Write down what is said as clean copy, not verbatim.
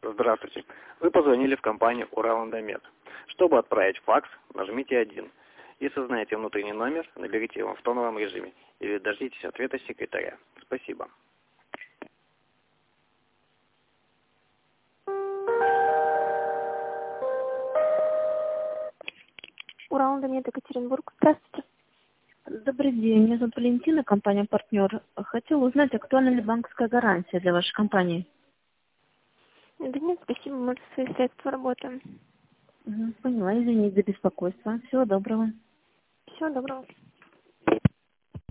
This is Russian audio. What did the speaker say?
Здравствуйте. Вы позвонили в компанию «Уралэндомет». Чтобы отправить факс, нажмите 1. Если знаете внутренний номер, наберите его в тоновом режиме или дождитесь ответа секретаря. Спасибо. Уралэндомет, Екатеринбург. Здравствуйте. Добрый день, меня зовут Валентина, компания «Партнер». Хотела узнать, актуальна ли банковская гарантия для вашей компании? Да нет, спасибо, мы за свои средства работаем. Поняла, извините за беспокойство. Всего доброго. Всего доброго.